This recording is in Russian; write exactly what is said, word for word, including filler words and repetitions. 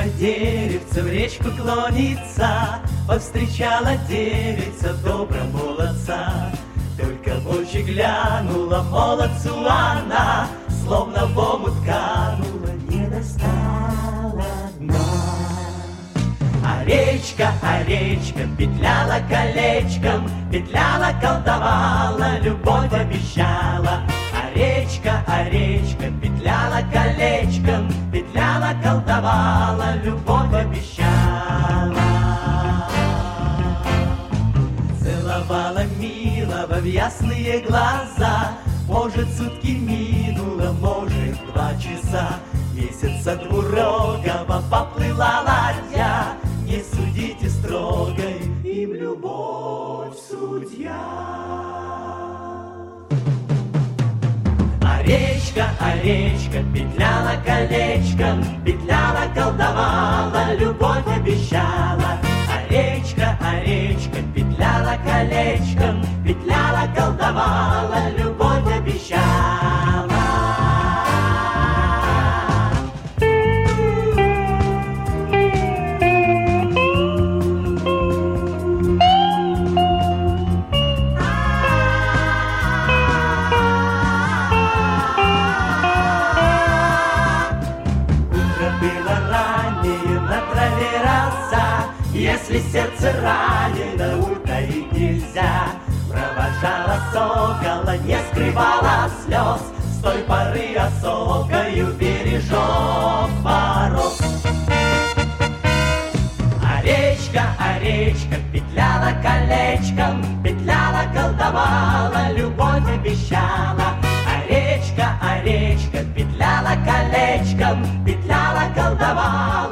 Дерево, деревце в речку клонится, повстречала девица доброго молодца. Только в очи глянула молодцу она, словно в омут канула, не достала дна. А речка, а речка петляла колечком, петляла, колдовала, любовь обещала. А речка, а речка петляла колечком, петляла, колдовала, любовь обещала. Целовала милого в ясные глаза, может, сутки минуло, может, два часа. Месяца двурогого поплыла ладья, не судите строго, им любовь судья. А речка, а речка петляла колечком, петляла, колдовала, любовь обещала. А речка, а речка петляла колечком, петляла, колдовала, любовь обещала. Если сердце ранено, утаить нельзя. Провожала сокола, не скрывала слез, с той поры осокою бережок порос. А речка, а речка петляла колечком, петляла, колдовала, любовь обещала. А речка, а речка петляла колечком, петляла, колдовала.